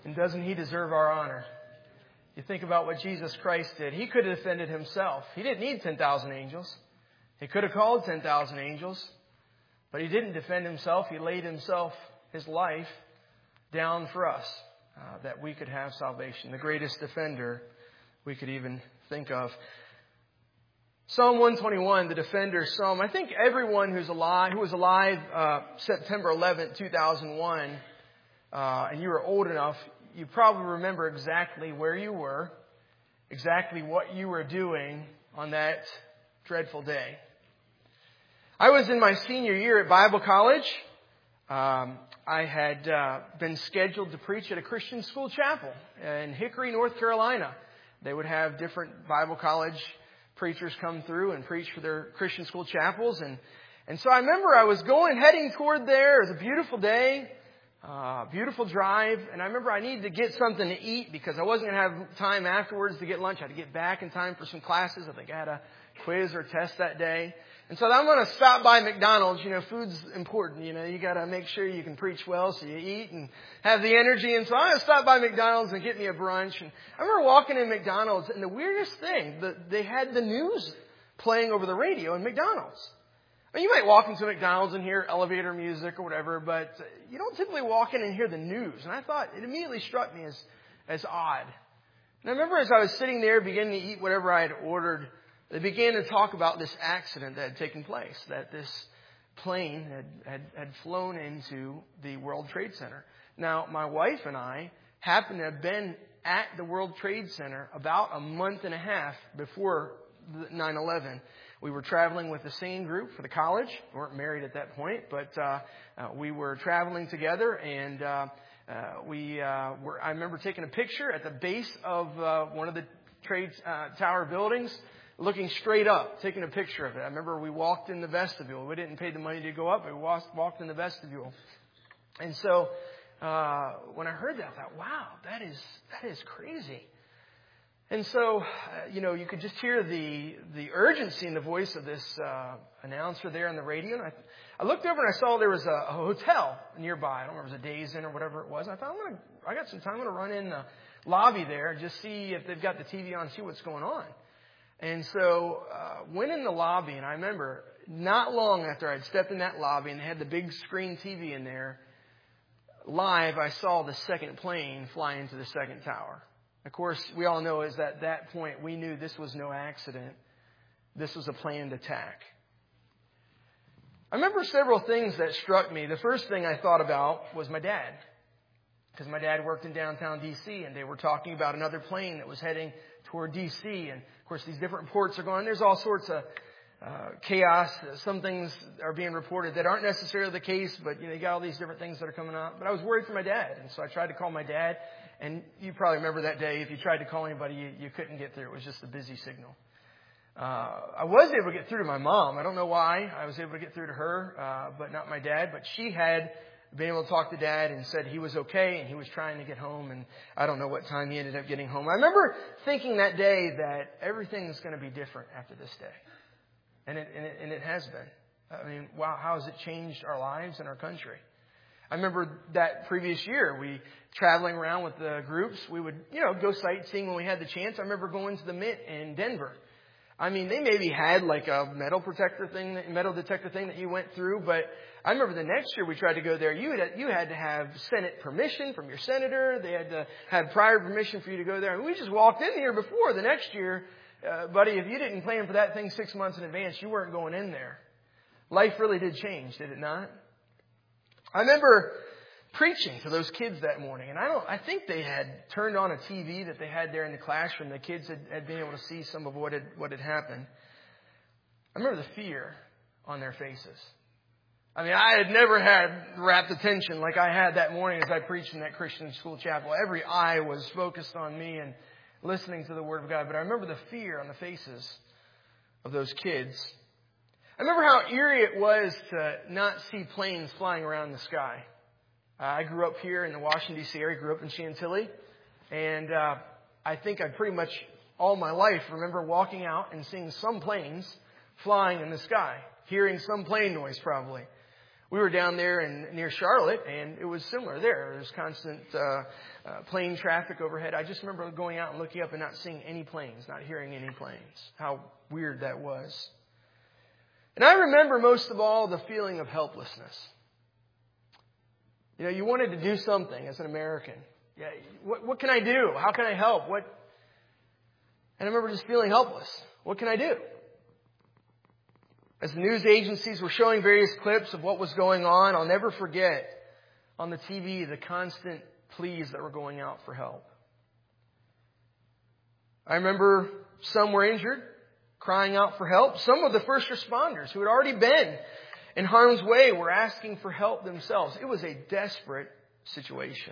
And doesn't He deserve our honor? You think about what Jesus Christ did. He could have defended Himself. He didn't need 10,000 angels. He could have called 10,000 angels. But He didn't defend Himself. He laid His life down for us that we could have salvation. The greatest defender we could even think of. Psalm 121, the Defender's Psalm. I think everyone who was alive September 11th, 2001, and you were old enough, you probably remember exactly where you were, exactly what you were doing on that dreadful day. I was in my senior year at Bible college. I had been scheduled to preach at a Christian school chapel in Hickory, North Carolina. They would have different Bible college preachers come through and preach for their Christian school chapels. And so I remember I was heading toward there. It was a beautiful day. Beautiful drive, and I remember I needed to get something to eat because I wasn't going to have time afterwards to get lunch. I had to get back in time for some classes. I think I had a quiz or test that day. And so I'm going to stop by McDonald's. You know, food's important. You know, you got to make sure you can preach well so you eat and have the energy. And so I'm going to stop by McDonald's and get me a brunch. And I remember walking in McDonald's, and the weirdest thing, they had the news playing over the radio in McDonald's. I mean, you might walk into McDonald's and hear elevator music or whatever, but you don't typically walk in and hear the news. And I thought, it immediately struck me as odd. And I remember as I was sitting there beginning to eat whatever I had ordered, they began to talk about this accident that had taken place, that this plane had flown into the World Trade Center. Now, my wife and I happened to have been at the World Trade Center about a month and a half before 9/11. We were traveling with the same group for the college. We weren't married at that point, but we were traveling together, and I remember taking a picture at the base of one of the trade tower buildings, looking straight up, taking a picture of it. I remember we walked in the vestibule. We didn't pay the money to go up, but we walked in the vestibule. And so when I heard that, I thought, wow, that is crazy. And so, you could just hear the urgency in the voice of this announcer there on the radio. And I looked over and I saw there was a hotel nearby. I don't remember if it was a Days Inn or whatever it was. And I thought, I got some time. I'm going to run in the lobby there and just see if they've got the TV on, see what's going on. And so went in the lobby, and I remember not long after I'd stepped in that lobby and they had the big screen TV in there, live, I saw the second plane fly into the second tower. Of course, we all know is that at that point we knew this was no accident. This was a planned attack. I remember several things that struck me. The first thing I thought about was my dad. Because my dad worked in downtown D.C. and they were talking about another plane that was heading toward D.C. And of course, these different reports are going. There's all sorts of chaos. Some things are being reported that aren't necessarily the case, but you got all these different things that are coming out. But I was worried for my dad, and so I tried to call my dad. And you probably remember that day. If you tried to call anybody, you couldn't get through. It was just a busy signal. I was able to get through to my mom. I don't know why I was able to get through to her, but not my dad. But she had been able to talk to Dad and said he was okay and he was trying to get home. And I don't know what time he ended up getting home. I remember thinking that day that everything's going to be different after this day. And it has been. I mean, wow, how has it changed our lives and our country? I remember that previous year, we traveling around with the groups. We would, go sightseeing when we had the chance. I remember going to the Mint in Denver. I mean, they maybe had like a metal detector thing that you went through. But I remember the next year we tried to go there. You had to have Senate permission from your senator. They had to have prior permission for you to go there. And we just walked in here before the next year. Buddy, if you didn't plan for that thing 6 months in advance, you weren't going in there. Life really did change, did it not? I remember preaching to those kids that morning, and I think they had turned on a TV that they had there in the classroom. The kids had been able to see some of what had happened. I remember the fear on their faces. I mean, I had never had rapt attention like I had that morning as I preached in that Christian school chapel. Every eye was focused on me and listening to the Word of God. But I remember the fear on the faces of those kids. I remember how eerie it was to not see planes flying around the sky. I grew up here in the Washington, D.C. area, grew up in Chantilly. And I think I pretty much all my life remember walking out and seeing some planes flying in the sky, hearing some plane noise probably. We were down there near Charlotte, and it was similar there. There was constant plane traffic overhead. I just remember going out and looking up and not seeing any planes, not hearing any planes. How weird that was. And I remember most of all the feeling of helplessness. You know, you wanted to do something as an American. Yeah, what can I do? How can I help? And I remember just feeling helpless. What can I do? As the news agencies were showing various clips of what was going on, I'll never forget on the TV the constant pleas that were going out for help. I remember some were injured, crying out for help. Some of the first responders who had already been in harm's way were asking for help themselves. It was a desperate situation.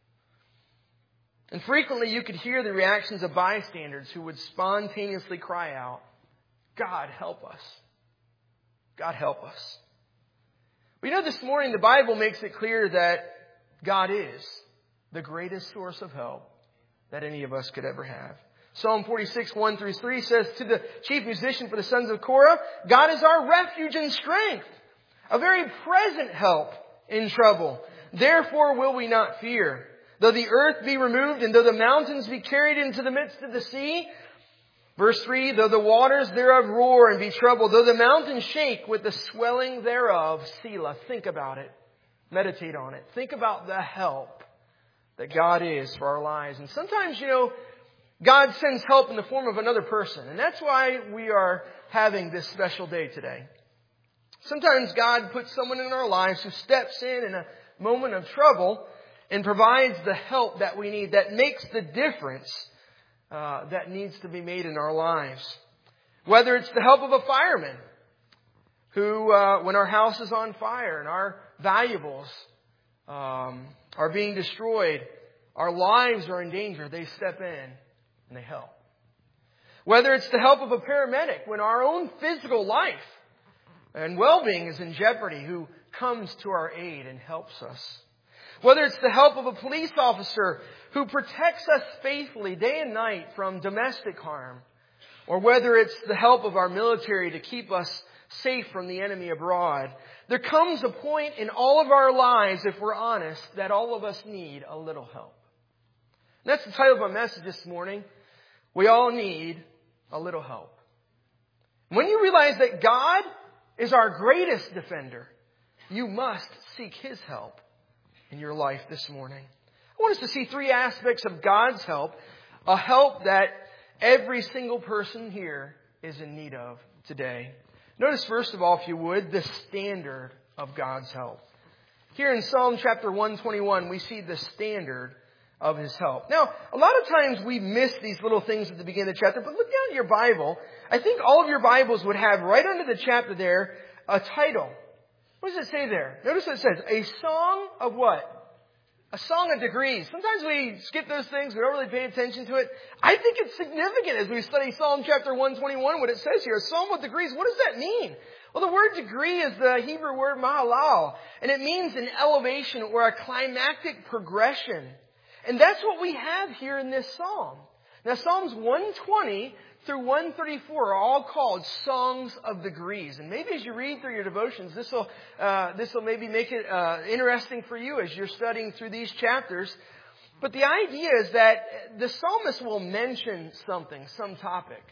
And frequently you could hear the reactions of bystanders who would spontaneously cry out, "God, help us. God, help us." We know this morning the Bible makes it clear that God is the greatest source of help that any of us could ever have. Psalm 46, 1-3 says, to the chief musician for the sons of Korah, God is our refuge and strength, a very present help in trouble. Therefore will we not fear. Though the earth be removed and though the mountains be carried into the midst of the sea. Verse 3, though the waters thereof roar and be troubled, though the mountains shake with the swelling thereof. Selah. Think about it. Meditate on it. Think about the help that God is for our lives. And sometimes, God sends help in the form of another person. And that's why we are having this special day today. Sometimes God puts someone in our lives who steps in a moment of trouble and provides the help that we need, that makes the difference that needs to be made in our lives. Whether it's the help of a fireman who, when our house is on fire and our valuables are being destroyed, our lives are in danger, they step in and they help. Whether it's the help of a paramedic when our own physical life and well-being is in jeopardy, who comes to our aid and helps us. Whether it's the help of a police officer who protects us faithfully day and night from domestic harm. Or whether it's the help of our military to keep us safe from the enemy abroad. There comes a point in all of our lives, if we're honest, that all of us need a little help. And that's the title of my message this morning. We all need a little help. When you realize that God is our greatest defender, you must seek His help in your life this morning. I want us to see three aspects of God's help, a help that every single person here is in need of today. Notice first of all, if you would, the standard of God's help. Here in Psalm chapter 121, we see the standard of His help. Now, a lot of times we miss these little things at the beginning of the chapter, but look down at your Bible. I think all of your Bibles would have right under the chapter there a title. What does it say there? Notice what it says. A song of what? A song of degrees. Sometimes we skip those things. We don't really pay attention to it. I think it's significant as we study Psalm chapter 121, what it says here. A psalm of degrees. What does that mean? Well, the word degree is the Hebrew word mahalal. And it means an elevation or a climactic progression. And that's what we have here in this psalm. Now, Psalms 120 through 134 are all called songs of degrees. And maybe as you read through your devotions, this will maybe make it interesting for you as you're studying through these chapters. But the idea is that the psalmist will mention something, some topic.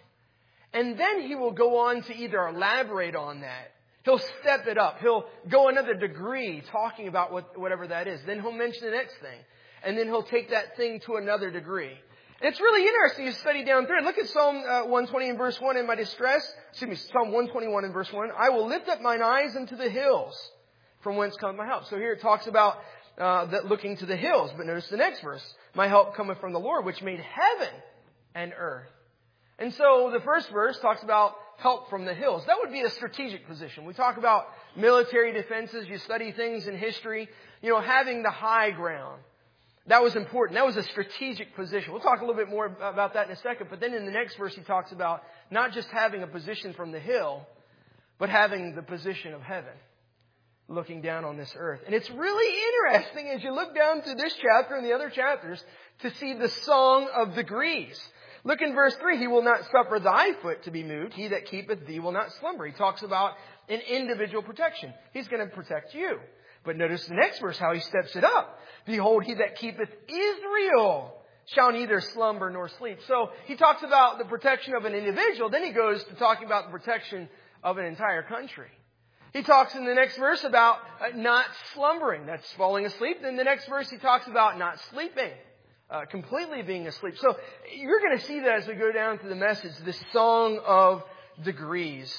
And then he will go on to either elaborate on that. He'll step it up. He'll go another degree talking about whatever that is. Then he'll mention the next thing. And then he'll take that thing to another degree. It's really interesting to study down through it. Look at Psalm 120 and verse 1. In my distress, Psalm 121 and verse 1. I will lift up mine eyes into the hills, from whence cometh my help. So here it talks about that looking to the hills. But notice the next verse. My help cometh from the Lord, which made heaven and earth. And so the first verse talks about help from the hills. That would be a strategic position. We talk about military defenses. You study things in history. Having the high ground. That was important. That was a strategic position. We'll talk a little bit more about that in a second. But then in the next verse, he talks about not just having a position from the hill, but having the position of heaven, looking down on this earth. And it's really interesting as you look down through this chapter and the other chapters to see the song of degrees. Look in verse 3. He will not suffer thy foot to be moved. He that keepeth thee will not slumber. He talks about an individual protection. He's going to protect you. But notice the next verse, how he steps it up. Behold, he that keepeth Israel shall neither slumber nor sleep. So he talks about the protection of an individual. Then he goes to talking about the protection of an entire country. He talks in the next verse about not slumbering. That's falling asleep. Then the next verse he talks about not sleeping. Completely being asleep. So you're going to see that as we go down through the message, this song of degrees.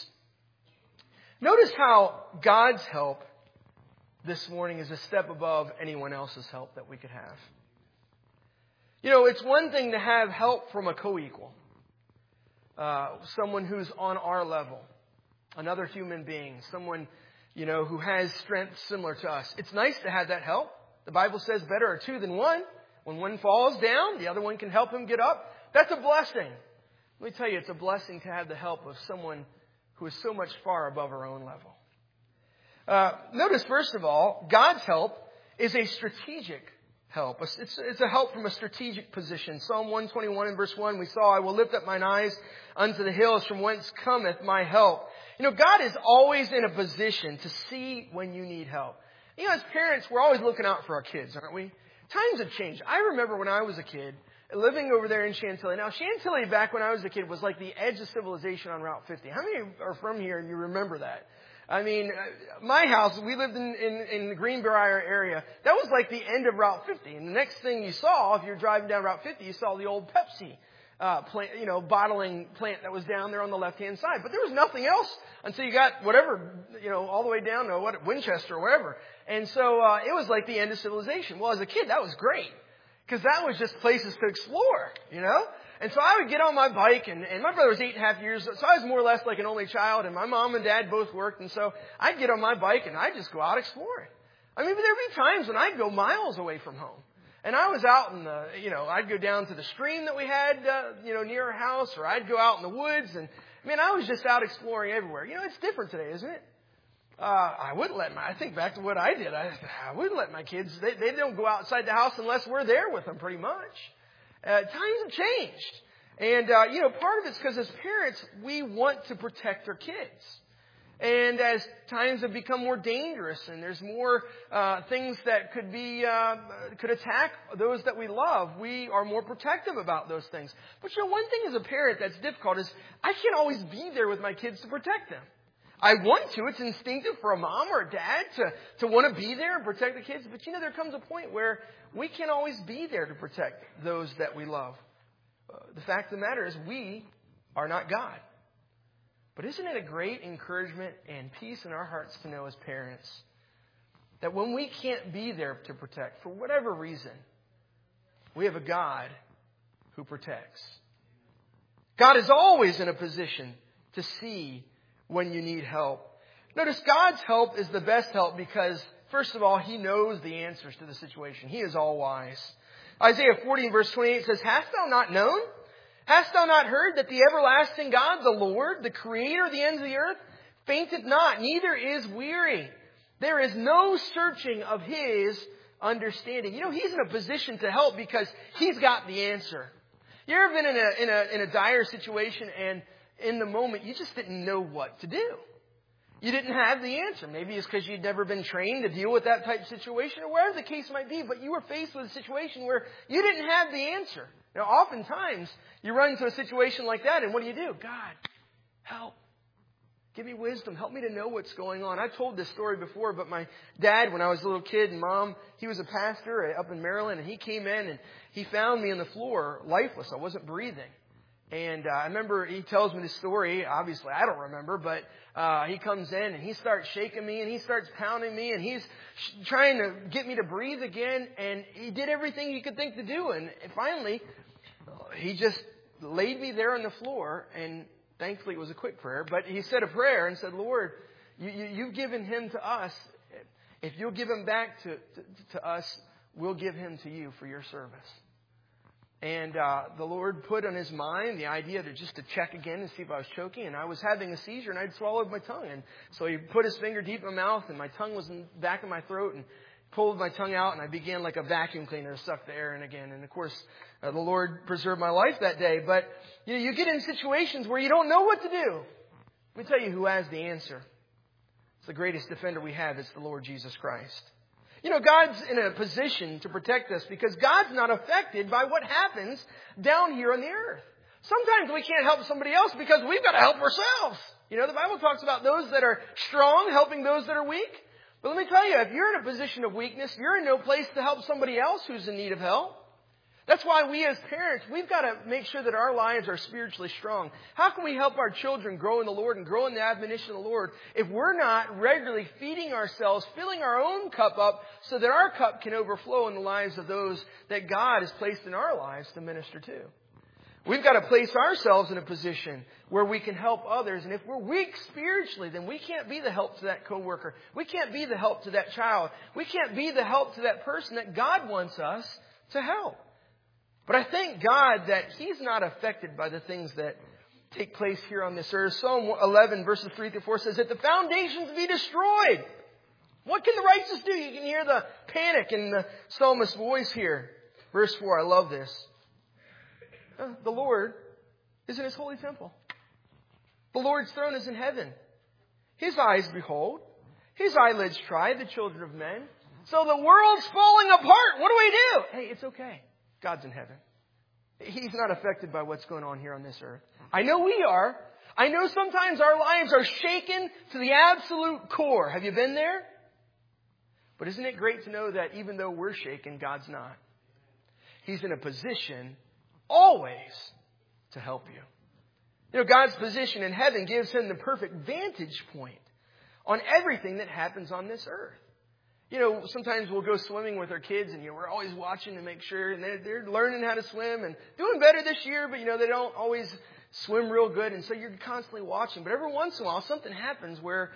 Notice how God's help this morning is a step above anyone else's help that we could have. You know, it's one thing to have help from a co-equal. Someone who's on our level. Another human being. Someone, who has strength similar to us. It's nice to have that help. The Bible says better are two than one. When one falls down, the other one can help him get up. That's a blessing. Let me tell you, it's a blessing to have the help of someone who is so much far above our own level. Notice, first of all, God's help is a strategic help. It's a help from a strategic position. Psalm 121 and verse 1, we saw, I will lift up mine eyes unto the hills from whence cometh my help. God is always in a position to see when you need help. As parents, we're always looking out for our kids, aren't we? Times have changed. I remember when I was a kid, living over there in Chantilly. Now, Chantilly, back when I was a kid, was like the edge of civilization on Route 50. How many are from here and you remember that? I mean, my house, we lived in the Greenbrier area. That was like the end of Route 50. And the next thing you saw, if you're driving down Route 50, you saw the old Pepsi plant, bottling plant that was down there on the left-hand side. But there was nothing else until you got whatever, all the way down to Winchester or wherever. And so it was like the end of civilization. Well, as a kid, that was great because that was just places to explore, And so I would get on my bike, and my brother was 8.5 years old, so I was more or less like an only child, and my mom and dad both worked, and so I'd get on my bike, and I'd just go out exploring. I mean, there'd be times when I'd go miles away from home. And I was out in the, I'd go down to the stream that we had, near our house, or I'd go out in the woods, and, I was just out exploring everywhere. It's different today, isn't it? I think back to what I did. I wouldn't let my kids, they don't go outside the house unless we're there with them pretty much. Times have changed. And, part of it's because as parents, we want to protect our kids. And as times have become more dangerous and there's more things that could attack those that we love, we are more protective about those things. But, one thing as a parent that's difficult is I can't always be there with my kids to protect them. I want to. It's instinctive for a mom or a dad to want to be there and protect the kids. But, there comes a point where we can't always be there to protect those that we love. The fact of the matter is we are not God. But isn't it a great encouragement and peace in our hearts to know as parents that when we can't be there to protect, for whatever reason, we have a God who protects. God is always in a position to see when you need help. Notice God's help is the best help because, first of all, He knows the answers to the situation. He is all wise. Isaiah 40 verse 28 says, Hast thou not known? Hast thou not heard that the everlasting God, the Lord, the Creator of the ends of the earth, fainteth not, neither is weary. There is no searching of His understanding. He's in a position to help because He's got the answer. You ever been in a dire situation and in the moment, you just didn't know what to do. You didn't have the answer. Maybe it's because you'd never been trained to deal with that type of situation or whatever the case might be, but you were faced with a situation where you didn't have the answer. Now, oftentimes, you run into a situation like that, and what do? God, help. Give me wisdom. Help me to know what's going on. I've told this story before, but my dad, when I was a little kid, and Mom, he was a pastor up in Maryland, and he came in, and he found me on the floor, lifeless. I wasn't breathing. And I remember he tells me this story. Obviously, I don't remember, but he comes in and he starts shaking me and he starts pounding me and he's trying to get me to breathe again. And he did everything he could think to do. And finally, he just laid me there on the floor. And thankfully, it was a quick prayer. But he said a prayer and said, Lord, you've given him to us. If you'll give him back to us, we'll give him to you for your service. And the Lord put on his mind the idea to check again and see if I was choking. And I was having a seizure and I'd swallowed my tongue. And so he put his finger deep in my mouth and my tongue was in the back of my throat. And pulled my tongue out and I began like a vacuum cleaner to suck the air in again. And of course, the Lord preserved my life that day. But you get in situations where you don't know what to do. Let me tell you who has the answer. It's the greatest defender we have. It's the Lord Jesus Christ. God's in a position to protect us because God's not affected by what happens down here on the earth. Sometimes we can't help somebody else because we've got to help ourselves. The Bible talks about those that are strong helping those that are weak. But let me tell you, if you're in a position of weakness, you're in no place to help somebody else who's in need of help. That's why we as parents, we've got to make sure that our lives are spiritually strong. How can we help our children grow in the Lord and grow in the admonition of the Lord if we're not regularly feeding ourselves, filling our own cup up so that our cup can overflow in the lives of those that God has placed in our lives to minister to? We've got to place ourselves in a position where we can help others. And if we're weak spiritually, then we can't be the help to that coworker. We can't be the help to that child. We can't be the help to that person that God wants us to help. But I thank God that He's not affected by the things that take place here on this earth. Psalm 11 verses 3-4 says that the foundations be destroyed. What can the righteous do? You can hear the panic in the psalmist's voice here. Verse 4, I love this. The Lord is in His holy temple. The Lord's throne is in heaven. His eyes behold. His eyelids try the children of men. So the world's falling apart. What do we do? Hey, it's okay. God's in heaven. He's not affected by what's going on here on this earth. I know we are. I know sometimes our lives are shaken to the absolute core. Have you been there? But isn't it great to know that even though we're shaken, God's not? He's in a position always to help you. God's position in heaven gives Him the perfect vantage point on everything that happens on this earth. Sometimes we'll go swimming with our kids and we're always watching to make sure, and they're learning how to swim and doing better this year, but they don't always swim real good, and so you're constantly watching. But every once in a while something happens where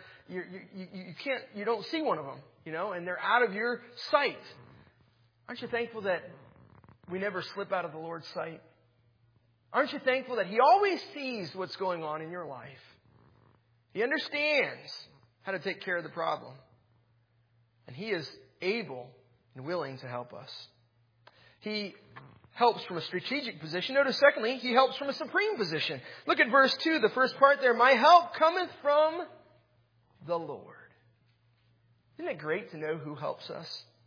you don't see one of them, and they're out of your sight. Aren't you thankful that we never slip out of the Lord's sight? Aren't you thankful that He always sees what's going on in your life? He understands how to take care of the problem. And He is able and willing to help us. He helps from a strategic position. Notice, secondly, He helps from a supreme position. Look at verse 2, the first part there. My help cometh from the Lord. Isn't it great to know who helps us?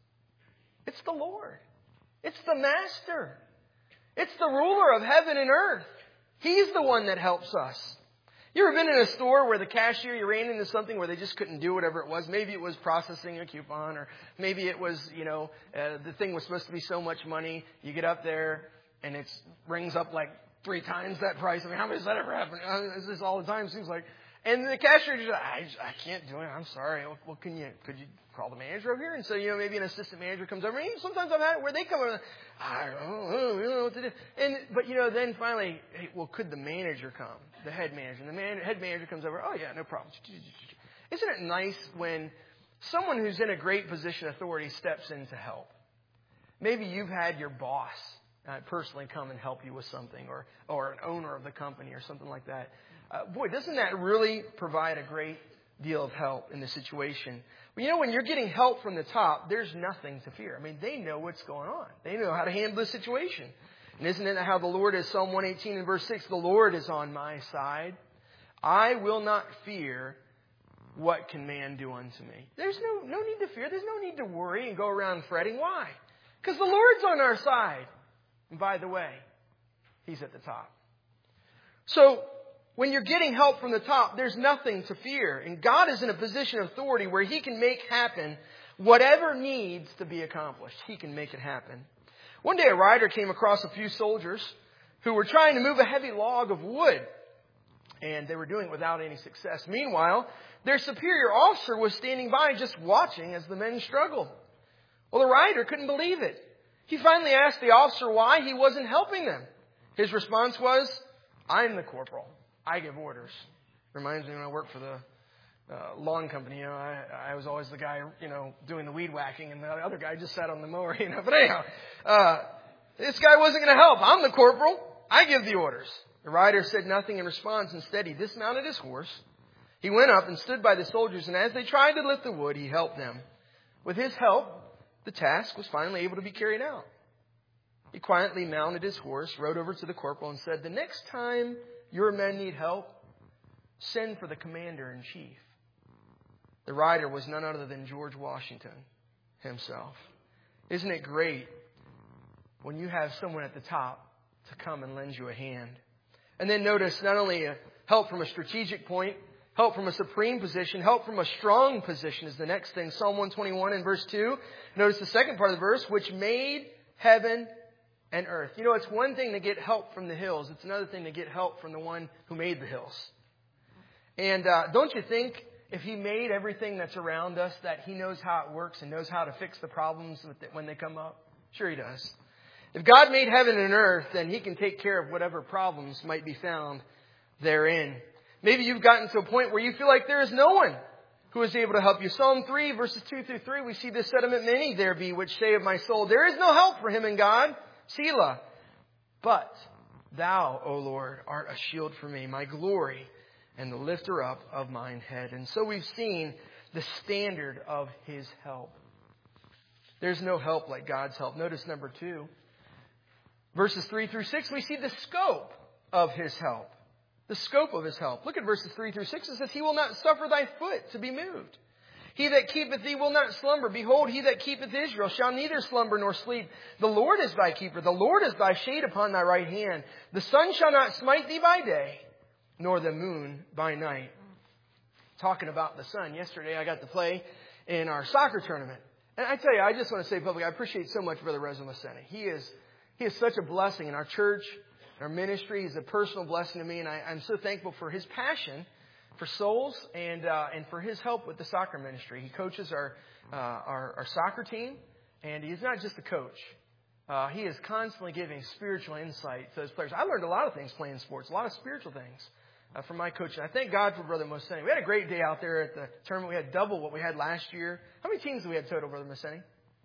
It's the Lord. It's the Master. It's the ruler of heaven and earth. He's the one that helps us. You ever been in a store where the cashier, you ran into something where they just couldn't do whatever it was? Maybe it was processing a coupon, or maybe it was, the thing was supposed to be so much money. You get up there and it rings up like 3 times that price. I mean, how many does that ever happen? It's just all the time, seems like. And the cashier just, I can't do it. I'm sorry. Well, could you call the manager over here? And so, maybe an assistant manager comes over. And sometimes I've had it where they come over. I don't know what to do. But then finally, hey, well, could the manager come? The head manager. And the head manager comes over. Oh, yeah, no problem. Isn't it nice when someone who's in a great position of authority steps in to help? Maybe you've had your boss personally come and help you with something, or an owner of the company or something like that. Boy, doesn't that really provide a great deal of help in the situation? Well, when you're getting help from the top, there's nothing to fear. I mean, they know what's going on. They know how to handle the situation. And isn't it how the Lord is? Psalm 118 and verse 6, the Lord is on my side. I will not fear. What can man do unto me? There's no need to fear. There's no need to worry and go around fretting. Why? Because the Lord's on our side. And by the way, He's at the top. So, when you're getting help from the top, there's nothing to fear. And God is in a position of authority where He can make happen whatever needs to be accomplished. He can make it happen. One day a rider came across a few soldiers who were trying to move a heavy log of wood. And they were doing it without any success. Meanwhile, their superior officer was standing by just watching as the men struggled. Well, the rider couldn't believe it. He finally asked the officer why he wasn't helping them. His response was, I'm the corporal. I give orders. Reminds me when I worked for the lawn company. I was always the guy, doing the weed whacking, and the other guy just sat on the mower. But anyhow, this guy wasn't going to help. I'm the corporal. I give the orders. The rider said nothing in response. Instead, he dismounted his horse. He went up and stood by the soldiers, and as they tried to lift the wood, he helped them. With his help, the task was finally able to be carried out. He quietly mounted his horse, rode over to the corporal, and said, "The next time your men need help, send for the commander-in-chief." The rider was none other than George Washington himself. Isn't it great when you have someone at the top to come and lend you a hand? And then notice not only help from a strategic point, help from a supreme position, help from a strong position is the next thing. Psalm 121 in verse 2. Notice the second part of the verse, which made heaven and earth. You know, it's one thing to get help from the hills. It's another thing to get help from the one who made the hills. And don't you think if He made everything that's around us that He knows how it works and knows how to fix the problems when they come up? Sure He does. If God made heaven and earth, then He can take care of whatever problems might be found therein. Maybe you've gotten to a point where you feel like there is no one who is able to help you. Psalm 3, verses 2 through 3, we see this sentiment, "Many there be which say of my soul, there is no help for him in God, Selah. But Thou, O Lord, art a shield for me, my glory, and the lifter up of mine head." And so we've seen the standard of His help. There's no help like God's help. Notice number 2. Verses 3 through 6, we see the scope of His help. The scope of His help. Look at verses 3 through 6. It says, "He will not suffer thy foot to be moved. He that keepeth thee will not slumber. Behold, He that keepeth Israel shall neither slumber nor sleep. The Lord is thy keeper. The Lord is thy shade upon thy right hand. The sun shall not smite thee by day, nor the moon by night." Talking about the sun, yesterday I got to play in our soccer tournament. And I tell you, I just want to say publicly, I appreciate so much Brother Reza Masseni. He is such a blessing in our church, our ministry. He's a personal blessing to me, and I'm so thankful for his passion for souls and for his help with the soccer ministry. He coaches our soccer team, and he's not just a coach. He is constantly giving spiritual insight to those players. I learned a lot of things playing sports, a lot of spiritual things from my coach. And I thank God for Brother Masseni. We had a great day out there at the tournament. We had double what we had last year. How many teams do we have total, Brother Masseni?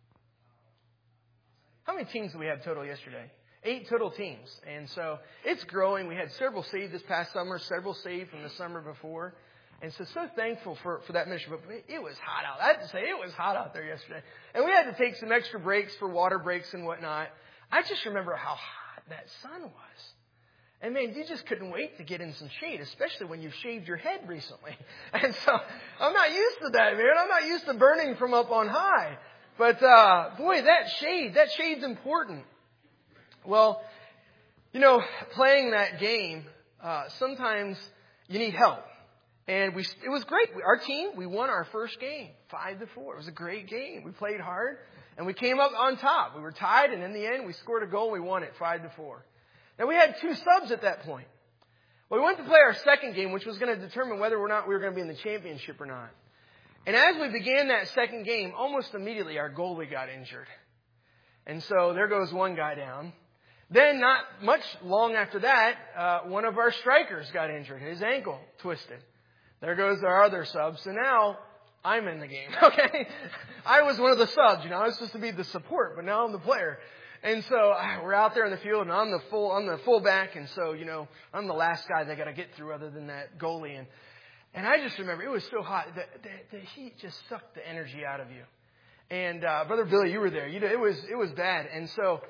How many teams do we have total yesterday? 8 total teams. And so it's growing. We had several saved this past summer, several saved from the summer before. And so thankful for that ministry. But it was hot out. I have to say, it was hot out there yesterday. And we had to take some extra breaks for water breaks and whatnot. I just remember how hot that sun was. And man, you just couldn't wait to get in some shade, especially when you've shaved your head recently. And so I'm not used to that, man. I'm not used to burning from up on high. But boy, that shade's important. Well, playing that game, sometimes you need help. And it was great. Our team, we won our first game, 5-4. It was a great game. We played hard, and we came up on top. We were tied, and in the end, we scored a goal, and we won it 5-4. Now, we had 2 subs at that point. Well, we went to play our second game, which was going to determine whether or not we were going to be in the championship or not. And as we began that second game, almost immediately, our goalie got injured. And so there goes one guy down. Then, not much long after that, one of our strikers got injured. His ankle twisted. There goes our other sub. So now I'm in the game. Okay, I was one of the subs. I was supposed to be the support, but now I'm the player. And so we're out there in the field, and I'm the fullback, and so I'm the last guy they got to get through, other than that goalie. And I just remember it was so hot. The heat just sucked the energy out of you. And Brother Billy, you were there. It was bad. And so,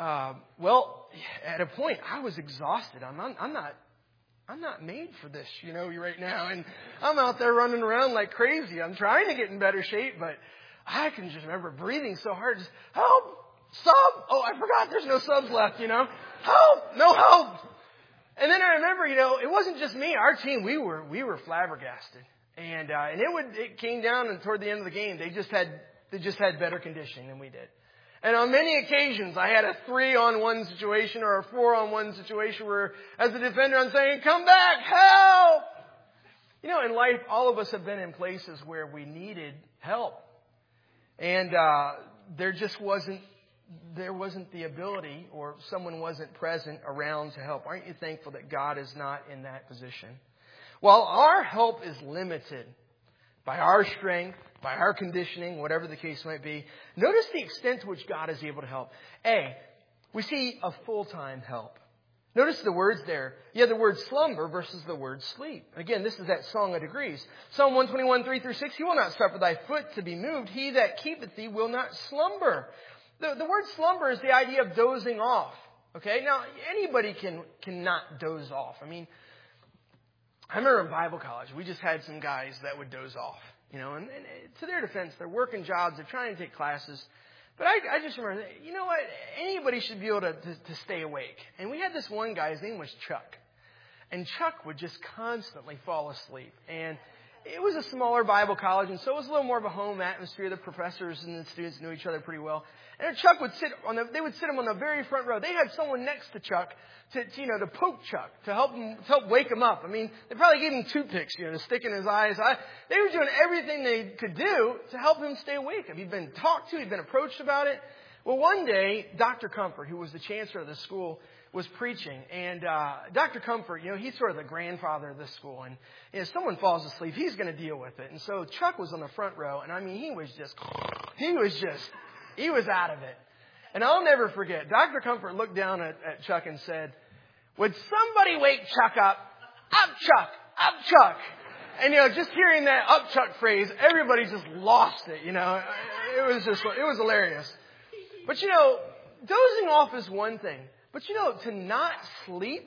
at a point I was exhausted. I'm not made for this, right now. And I'm out there running around like crazy. I'm trying to get in better shape, but I can just remember breathing so hard. Just, help, sub. Oh, I forgot there's no subs left, Help, no help. And then I remember, it wasn't just me. Our team, we were flabbergasted. And it came down, and toward the end of the game, they just had better conditioning than we did. And on many occasions, I had a 3-on-1 situation or a 4-on-1 situation where, as a defender, I'm saying, come back, help! In life, all of us have been in places where we needed help. And there wasn't the ability, or someone wasn't present around to help. Aren't you thankful that God is not in that position? While our help is limited by our strength, by our conditioning, whatever the case might be, notice the extent to which God is able to help. We see a full-time help. Notice the words there. You have the word slumber versus the word sleep. Again, this is that song of degrees. Psalm 121, 3-6, He will not suffer thy foot to be moved. He that keepeth thee will not slumber. The word slumber is the idea of dozing off. Okay? Now, anybody cannot doze off. I mean, I remember in Bible college, we just had some guys that would doze off. You know, and to their defense, they're working jobs, they're trying to take classes. But I just remember, you know what? Anybody should be able to stay awake. And we had this one guy, his name was Chuck. And Chuck would just constantly fall asleep. And it was a smaller Bible college, and so it was a little more of a home atmosphere. The professors and the students knew each other pretty well. And Chuck would they would sit him on the very front row. They had someone next to Chuck to poke Chuck, to help wake him up. I mean, they probably gave him toothpicks, to stick in his eyes. They were doing everything they could do to help him stay awake. He'd been talked to, he'd been approached about it. Well, one day, Dr. Comfort, who was the chancellor of the school, was preaching. And Dr. Comfort, he's sort of the grandfather of this school. And if someone falls asleep, he's going to deal with it. And so Chuck was on the front row. And I mean, he was out of it. And I'll never forget, Dr. Comfort looked down at Chuck and said, "Would somebody wake Chuck up? Up, Chuck! Up, Chuck!" And, just hearing that "up, Chuck" phrase, everybody just lost it, It was hilarious. But, dozing off is one thing. But, to not sleep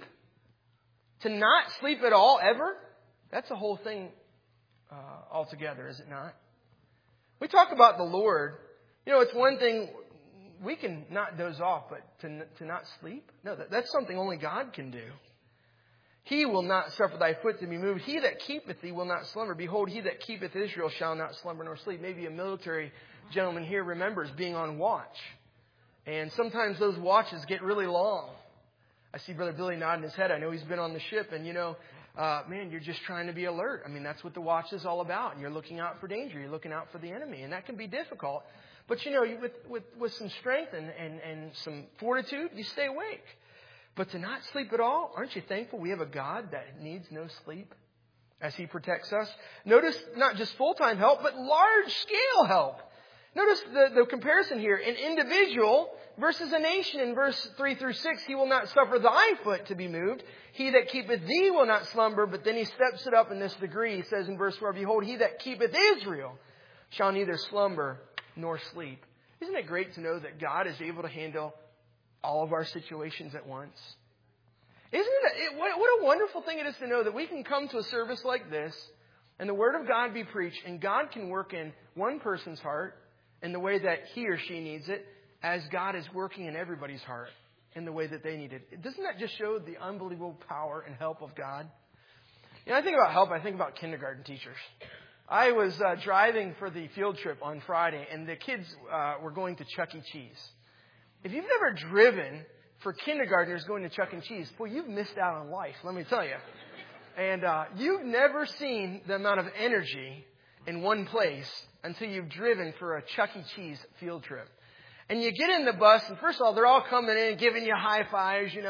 at all, ever, that's a whole thing altogether, is it not? We talk about the Lord. It's one thing, we can not doze off, but to not sleep? No, that's something only God can do. He will not suffer thy foot to be moved. He that keepeth thee will not slumber. Behold, he that keepeth Israel shall not slumber nor sleep. Maybe a military gentleman here remembers being on watch. And sometimes those watches get really long. I see Brother Billy nodding his head. I know he's been on the ship. And, man, you're just trying to be alert. I mean, that's what the watch is all about. And you're looking out for danger. You're looking out for the enemy. And that can be difficult. But, with some strength and some fortitude, you stay awake. But to not sleep at all, aren't you thankful we have a God that needs no sleep as He protects us? Notice not just full-time help, but large-scale help. Notice the comparison here. An individual versus a nation. In verse 3-6, He will not suffer thy foot to be moved. He that keepeth thee will not slumber. But then He steps it up in this degree. He says in verse 4, Behold, he that keepeth Israel shall neither slumber nor sleep. Isn't it great to know that God is able to handle all of our situations at once? Isn't it? What a wonderful thing it is to know that we can come to a service like this and the Word of God be preached, and God can work in one person's heart in the way that he or she needs it, as God is working in everybody's heart in the way that they need it. Doesn't that just show the unbelievable power and help of God? I think about help, I think about kindergarten teachers. I was driving for the field trip on Friday, and the kids were going to Chuck E. Cheese. If you've never driven for kindergartners going to Chuck E. Cheese, boy, you've missed out on life, let me tell you. And you've never seen the amount of energy in one place until you've driven for a Chuck E. Cheese field trip. And you get in the bus, and first of all, they're all coming in, giving you high fives, they're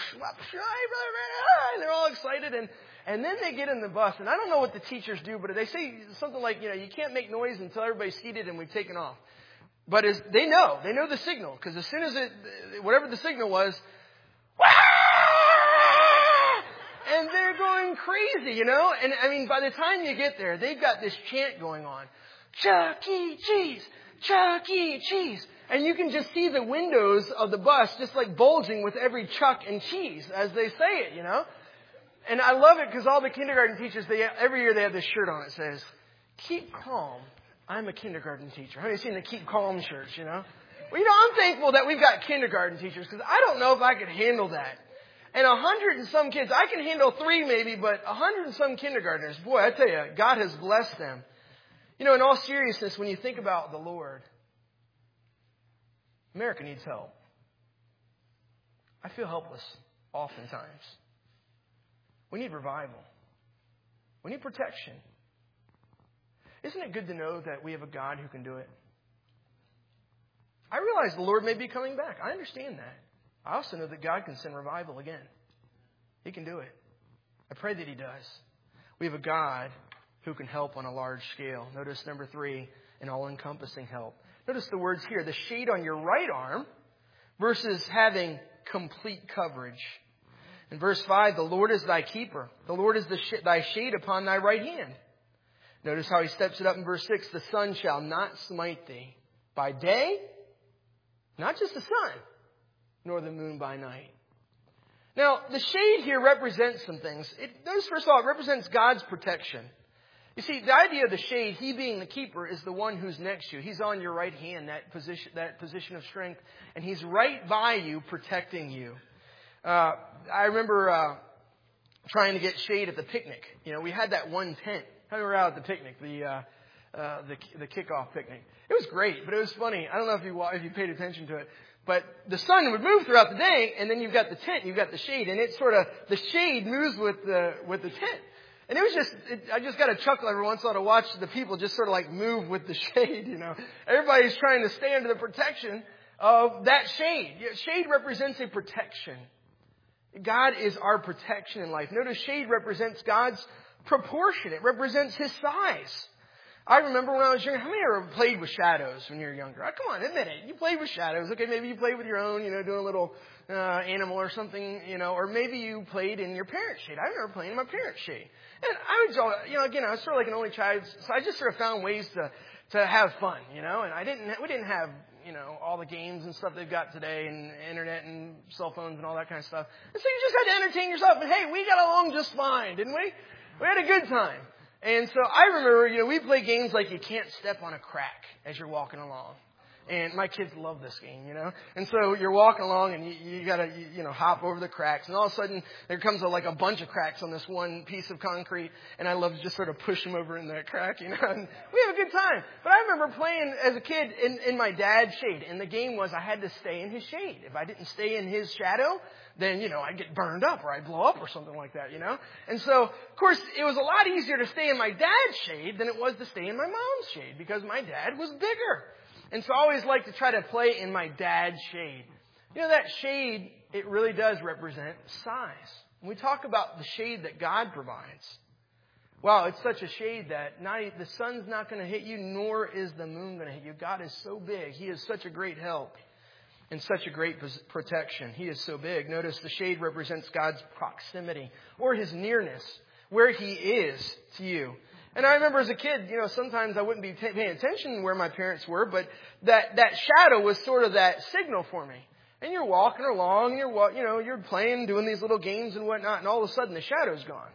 all excited, and then they get in the bus, and I don't know what the teachers do, but they say something like, you can't make noise until everybody's seated and we've taken off. But they know the signal, because as soon as whatever the signal was, and they're going crazy, and I mean, by the time you get there, they've got this chant going on. Chuck E. Cheese! Chuck E. Cheese! And you can just see the windows of the bus just like bulging with every Chuck and cheese as they say it, And I love it because all the kindergarten teachers, every year they have this shirt on that says, "Keep calm. I'm a kindergarten teacher." Have you seen the Keep Calm shirts, Well, I'm thankful that we've got kindergarten teachers because I don't know if I could handle that. And 100 and some kids, I can handle 3 maybe, but 100 and some kindergartners, boy, I tell you, God has blessed them. In all seriousness, when you think about the Lord, America needs help. I feel helpless oftentimes. We need revival. We need protection. Isn't it good to know that we have a God who can do it? I realize the Lord may be coming back. I understand that. I also know that God can send revival again. He can do it. I pray that He does. We have a God who can help on a large scale. Notice number 3, an all-encompassing help. Notice the words here, the shade on your right arm versus having complete coverage. In verse 5, the Lord is thy keeper. The Lord is thy shade upon thy right hand. Notice how he steps it up in verse 6. The sun shall not smite thee by day, not just the sun, nor the moon by night. Now, the shade here represents some things. Notice, first of all, it represents God's protection. You see, the idea of the shade, he being the keeper, is the one who's next to you. He's on your right hand, that position of strength, and he's right by you, protecting you. I remember trying to get shade at the picnic. You know, we had that one tent. We were out at the picnic, the kickoff picnic. It was great, but it was funny. I don't know if you paid attention to it. But the sun would move throughout the day, and then you've got the tent, you've got the shade, and it's sort of, the shade moves with the tent. And it was I just got a chuckle every once in a while to watch the people just sort of like move with the shade, you know. Everybody's trying to stay under the protection of that shade. Shade represents a protection. God is our protection in life. Notice shade represents God's proportion. It represents His size. I remember when I was younger, how many ever played with shadows when you were younger? Oh, come on, admit it. You played with shadows. Okay, maybe you played with your own, doing a little animal or something, or maybe you played in your parents' shade. I remember playing in my parents' shade. And I was, again, I was sort of like an only child, so I just sort of found ways to have fun, and we didn't have, all the games and stuff they've got today and internet and cell phones and all that kind of stuff. And so you just had to entertain yourself. And hey, we got along just fine, didn't we? We had a good time. And so I remember, we play games like you can't step on a crack as you're walking along. And my kids love this game, And so you're walking along and you gotta, hop over the cracks. And all of a sudden there comes a bunch of cracks on this one piece of concrete. And I love to just sort of push them over in that crack, And we have a good time. But I remember playing as a kid in my dad's shade. And the game was I had to stay in his shade. If I didn't stay in his shadow, then, I'd get burned up or I'd blow up or something like that, And so, of course, it was a lot easier to stay in my dad's shade than it was to stay in my mom's shade because my dad was bigger. And so I always like to try to play in my dad's shade. That shade, it really does represent size. When we talk about the shade that God provides, wow, it's such a shade that the sun's not going to hit you, nor is the moon going to hit you. God is so big. He is such a great help and such a great protection. He is so big. Notice the shade represents God's proximity or His nearness, where He is to you. And I remember as a kid, sometimes I wouldn't be paying attention where my parents were, but that shadow was sort of that signal for me. And you're walking along, and you're playing, doing these little games and whatnot, and all of a sudden the shadow's gone.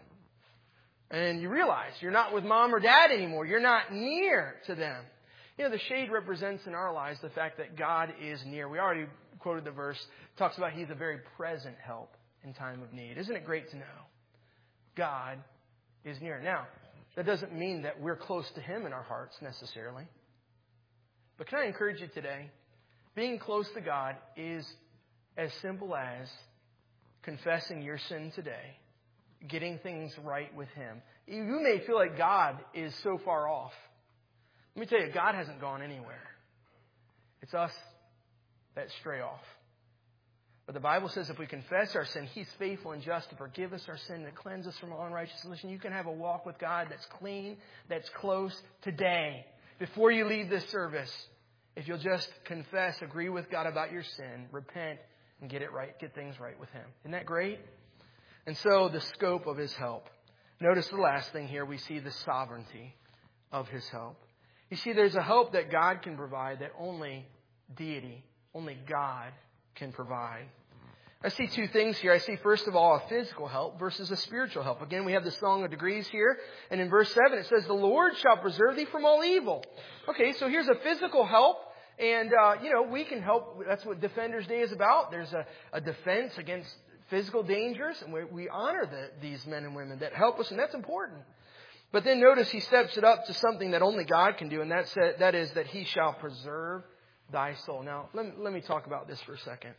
And you realize you're not with mom or dad anymore. You're not near to them. The shade represents in our lives the fact that God is near. We already quoted the verse. It talks about He's a very present help in time of need. Isn't it great to know? God is near. Now, that doesn't mean that we're close to Him in our hearts necessarily. But can I encourage you today? Being close to God is as simple as confessing your sin today, getting things right with Him. You may feel like God is so far off. Let me tell you, God hasn't gone anywhere. It's us that stray off. But the Bible says if we confess our sin, He's faithful and just to forgive us our sin, to cleanse us from all unrighteousness. Listen, you can have a walk with God that's clean, that's close today. Before you leave this service, if you'll just confess, agree with God about your sin, repent, and get it right, get things right with Him. Isn't that great? And so the scope of His help. Notice the last thing here, we see the sovereignty of His help. You see, there's a help that God can provide that only deity, only God can provide. I see two things here. I see, first of all, a physical help versus a spiritual help. Again, we have the Song of Degrees here. And in verse 7, it says, the Lord shall preserve thee from all evil. Okay, so here's a physical help. And, we can help. That's what Defenders Day is about. There's a defense against physical dangers. And we honor these men and women that help us. And that's important. But then notice he steps it up to something that only God can do. And that is that He shall preserve thy soul. Now, let me talk about this for a second.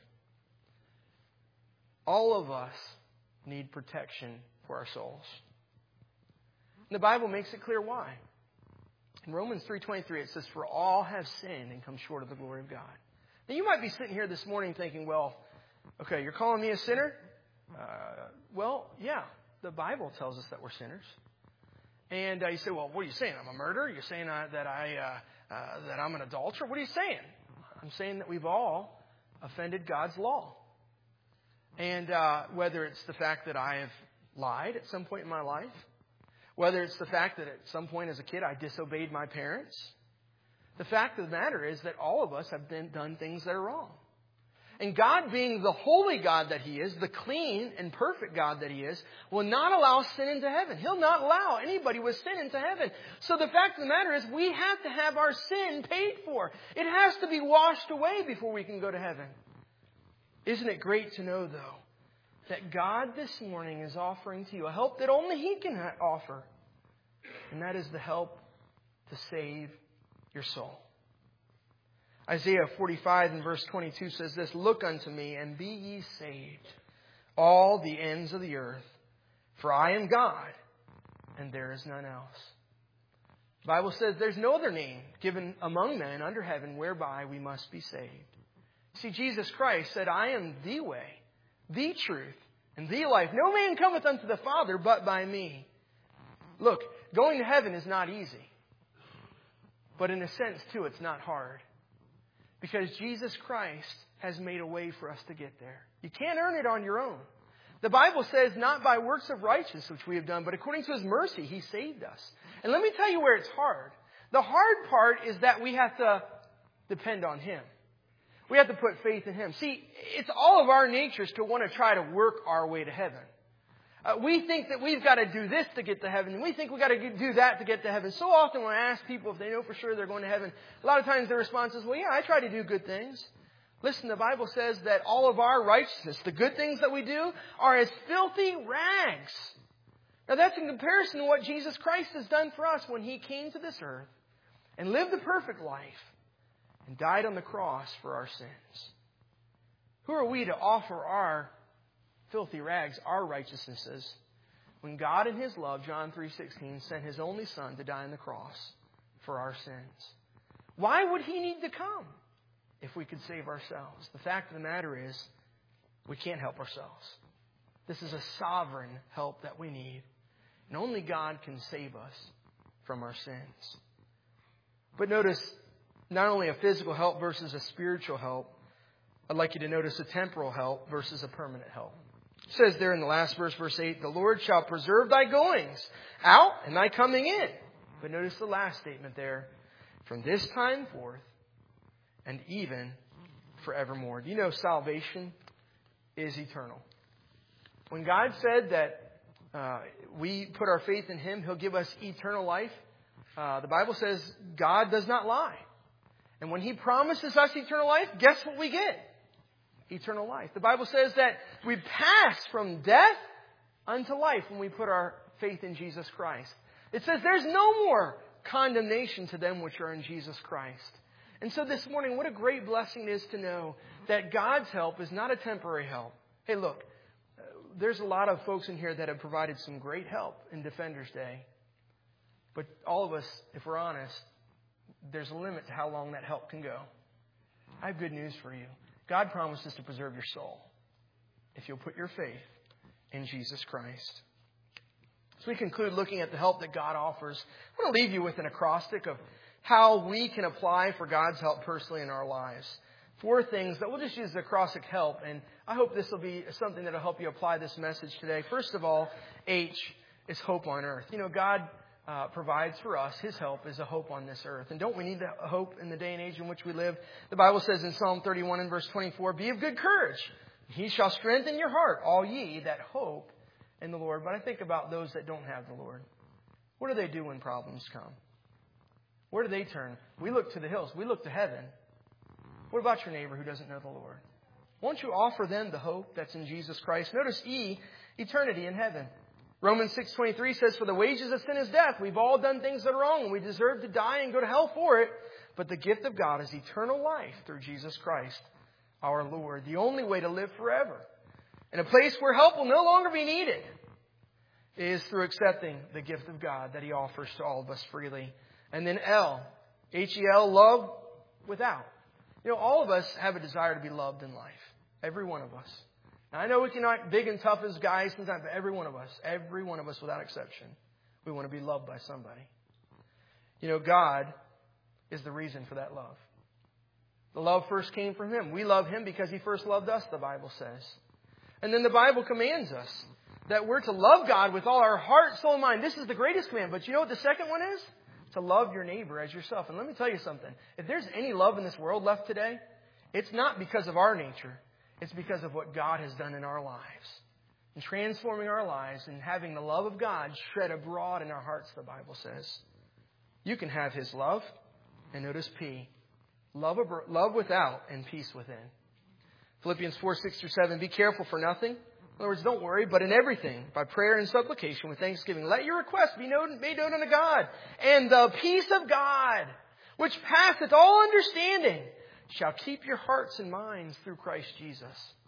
All of us need protection for our souls. And the Bible makes it clear why. In Romans 3:23, it says, for all have sinned and come short of the glory of God. Now, you might be sitting here this morning thinking, well, okay, you're calling me a sinner? Well, yeah, the Bible tells us that we're sinners. And you say, well, what are you saying? I'm a murderer? You're saying that I'm an adulterer? What are you saying? I'm saying that we've all offended God's law. And whether it's the fact that I have lied at some point in my life, whether it's the fact that at some point as a kid I disobeyed my parents, the fact of the matter is that all of us have done things that are wrong. And God, being the holy God that He is, the clean and perfect God that He is, will not allow sin into heaven. He'll not allow anybody with sin into heaven. So the fact of the matter is we have to have our sin paid for. It has to be washed away before we can go to heaven. Isn't it great to know, though, that God this morning is offering to you a help that only He can offer. And that is the help to save your soul. Isaiah 45 and verse 22 says this, "Look unto me and be ye saved, all the ends of the earth, for I am God, and there is none else." The Bible says there's no other name given among men under heaven whereby we must be saved. See, Jesus Christ said, "I am the way, the truth, and the life. No man cometh unto the Father but by me." Look, going to heaven is not easy. But in a sense, too, it's not hard. Because Jesus Christ has made a way for us to get there. You can't earn it on your own. The Bible says, not by works of righteousness which we have done, but according to His mercy, He saved us. And let me tell you where it's hard. The hard part is that we have to depend on Him. We have to put faith in Him. See, it's all of our natures to want to try to work our way to heaven. We think that we've got to do this to get to heaven. And we think we've got to do that to get to heaven. So often when I ask people if they know for sure they're going to heaven, a lot of times their response is, "Well, yeah, I try to do good things." Listen, the Bible says that all of our righteousness, the good things that we do, are as filthy rags. Now that's in comparison to what Jesus Christ has done for us when He came to this earth and lived a perfect life and died on the cross for our sins. Who are we to offer our filthy rags, our righteousnesses, when God in His love, John 3:16, sent His only Son to die on the cross for our sins? Why would He need to come if we could save ourselves? The fact of the matter is, we can't help ourselves. This is a sovereign help that we need. And only God can save us from our sins. But notice, not only a physical help versus a spiritual help, I'd like you to notice a temporal help versus a permanent help. It says there in the last verse, verse 8, "The Lord shall preserve thy goings out and thy coming in." But notice the last statement there, "from this time forth and even forevermore." Do you know salvation is eternal? When God said that we put our faith in Him, He'll give us eternal life, the Bible says God does not lie. And when He promises us eternal life, guess what we get? Eternal life. The Bible says that we pass from death unto life when we put our faith in Jesus Christ. It says there's no more condemnation to them which are in Jesus Christ. And so this morning, what a great blessing it is to know that God's help is not a temporary help. Hey, look, there's a lot of folks in here that have provided some great help in Defender's Day. But all of us, if we're honest, there's a limit to how long that help can go. I have good news for you. God promises to preserve your soul if you'll put your faith in Jesus Christ. As we conclude looking at the help that God offers, I want to leave you with an acrostic of how we can apply for God's help personally in our lives. 4 things that we'll just use the acrostic help, and I hope this will be something that will help you apply this message today. First of all, H is hope on earth. You know, God provides for us. His help is a hope on this earth. And don't we need a hope in the day and age in which we live? The Bible says in Psalm 31 and verse 24, "Be of good courage. He shall strengthen your heart, all ye that hope in the Lord." But I think about those that don't have the Lord. What do they do when problems come? Where do they turn? We look to the hills. We look to heaven. What about your neighbor who doesn't know the Lord? Won't you offer them the hope that's in Jesus Christ? Notice E, eternity in heaven. Romans 6:23 says, "For the wages of sin is death." We've all done things that are wrong, and we deserve to die and go to hell for it. But the gift of God is eternal life through Jesus Christ, our Lord. The only way to live forever. And a place where help will no longer be needed is through accepting the gift of God that He offers to all of us freely. And then L, H-E-L, love without. You know, all of us have a desire to be loved in life. Every one of us. Now, I know we can act big and tough as guys sometimes, but every one of us without exception, we want to be loved by somebody. You know, God is the reason for that love. The love first came from Him. We love Him because He first loved us, the Bible says. And then the Bible commands us that we're to love God with all our heart, soul, and mind. This is the greatest command. But you know what the second one is? To love your neighbor as yourself. And let me tell you something. If there's any love in this world left today, it's not because of our nature. It's because of what God has done in our lives. And transforming our lives and having the love of God shed abroad in our hearts, the Bible says. You can have His love. And notice P. Love without and peace within. Philippians 4:6-7. Be careful for nothing. In other words, don't worry, but in everything, by prayer and supplication with thanksgiving, let your requests be made known unto God. And the peace of God, which passeth all understanding, shall keep your hearts and minds through Christ Jesus.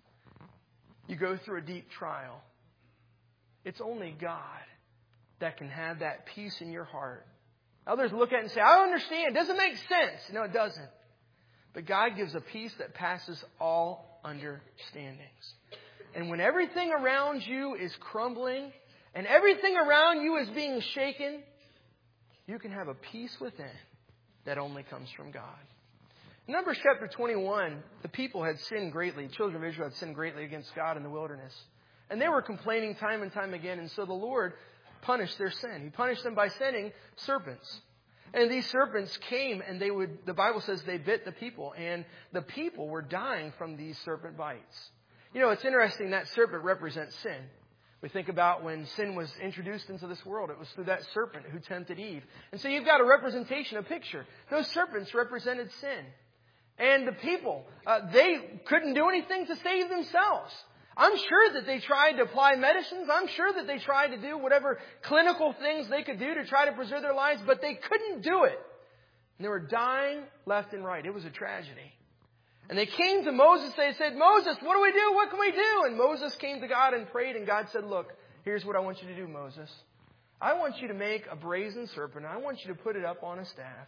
You go through a deep trial. It's only God that can have that peace in your heart. Others look at it and say, I don't understand. It doesn't make sense. No, it doesn't. But God gives a peace that passes all understandings. And when everything around you is crumbling and everything around you is being shaken, you can have a peace within that only comes from God. In Numbers chapter 21, the people had sinned greatly. The children of Israel had sinned greatly against God in the wilderness. And they were complaining time and time again. And so the Lord punished their sin. He punished them by sending serpents. And these serpents came and the Bible says they bit the people. And the people were dying from these serpent bites. You know, it's interesting that serpent represents sin. We think about when sin was introduced into this world. It was through that serpent who tempted Eve. And so you've got a representation, a picture. Those serpents represented sin. And the people, they couldn't do anything to save themselves. I'm sure that they tried to apply medicines. I'm sure that they tried to do whatever clinical things they could do to try to preserve their lives, but they couldn't do it. And they were dying left and right. It was a tragedy. And they came to Moses. They said, Moses, what do we do? What can we do? And Moses came to God and prayed. And God said, look, here's what I want you to do, Moses. I want you to make a brazen serpent. I want you to put it up on a staff.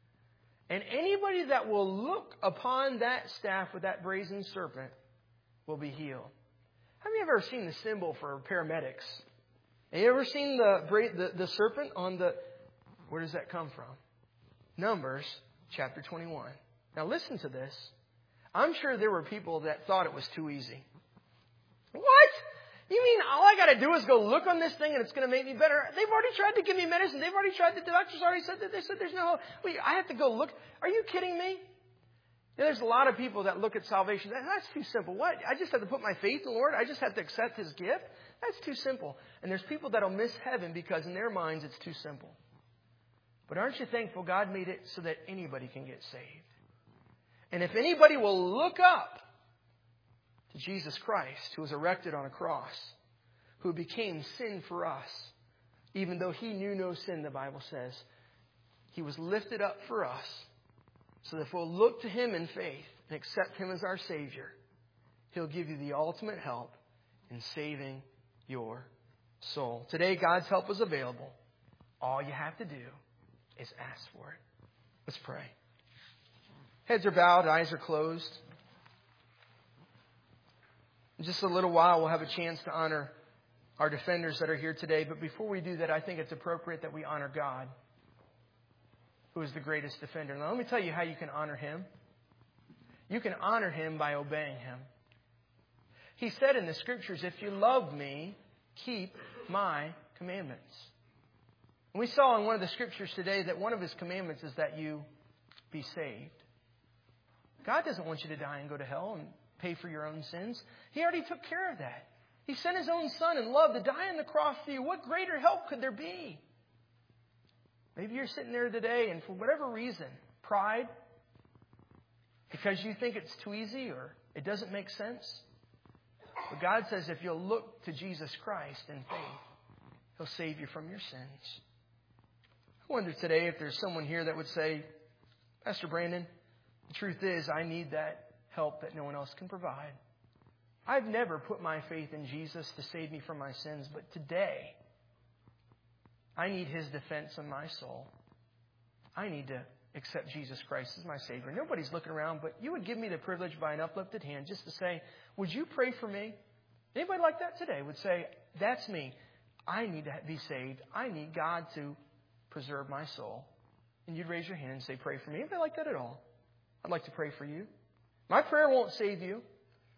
And anybody that will look upon that staff with that brazen serpent will be healed. Have you ever seen the symbol for paramedics? Have you ever seen the serpent on the... Where does that come from? Numbers chapter 21. Now listen to this. I'm sure there were people that thought it was too easy. What? You mean all I got to do is go look on this thing and it's going to make me better? They've already tried to give me medicine. They've already tried. The doctors already said that. They said there's no hope. Wait, I have to go look. Are you kidding me? There's a lot of people that look at salvation. That's too simple. What? I just have to put my faith in the Lord? I just have to accept His gift? That's too simple. And there's people that will miss heaven because in their minds it's too simple. But aren't you thankful God made it so that anybody can get saved? And if anybody will look up to Jesus Christ, who was erected on a cross, who became sin for us, even though He knew no sin, the Bible says, He was lifted up for us. So that if we'll look to Him in faith and accept Him as our Savior, He'll give you the ultimate help in saving your soul. Today, God's help is available. All you have to do is ask for it. Let's pray. Heads are bowed, eyes are closed. In just a little while, we'll have a chance to honor our defenders that are here today. But before we do that, I think it's appropriate that we honor God, who is the greatest defender. Now, let me tell you how you can honor Him. You can honor Him by obeying Him. He said in the Scriptures, if you love me, keep my commandments. And we saw in one of the Scriptures today that one of His commandments is that you be saved. God doesn't want you to die and go to hell and pay for your own sins. He already took care of that. He sent His own Son in love to die on the cross for you. What greater help could there be? Maybe you're sitting there today and for whatever reason, pride, because you think it's too easy or it doesn't make sense. But God says if you'll look to Jesus Christ in faith, He'll save you from your sins. I wonder today if there's someone here that would say, Pastor Brandon, the truth is I need that help that no one else can provide. I've never put my faith in Jesus to save me from my sins, but today I need His defense on my soul. I need to accept Jesus Christ as my Savior. Nobody's looking around, but you would give me the privilege by an uplifted hand just to say, would you pray for me? Anybody like that today would say, that's me. I need to be saved. I need God to preserve my soul. And you'd raise your hand and say, pray for me. Anybody like that at all? I'd like to pray for you. My prayer won't save you.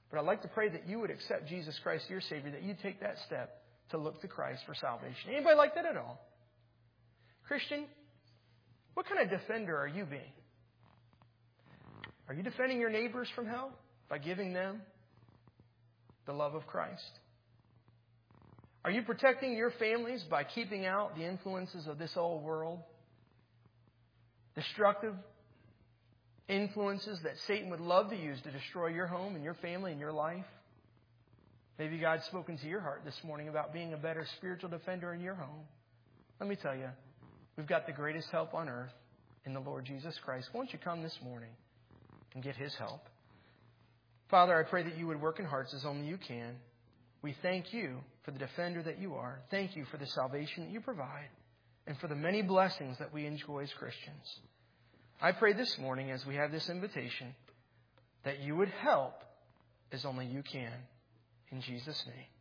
But I'd like to pray that you would accept Jesus Christ, your Savior, that you take that step to look to Christ for salvation. Anybody like that at all? Christian, what kind of defender are you being? Are you defending your neighbors from hell by giving them the love of Christ? Are you protecting your families by keeping out the influences of this old world? Destructive influences that Satan would love to use to destroy your home and your family and your life. Maybe God's spoken to your heart this morning about being a better spiritual defender in your home. Let me tell you, we've got the greatest help on earth in the Lord Jesus Christ. Won't you come this morning and get His help? Father, I pray that you would work in hearts as only you can. We thank you for the defender that you are. Thank you for the salvation that you provide and for the many blessings that we enjoy as Christians. I pray this morning as we have this invitation that you would help as only you can. In Jesus' name.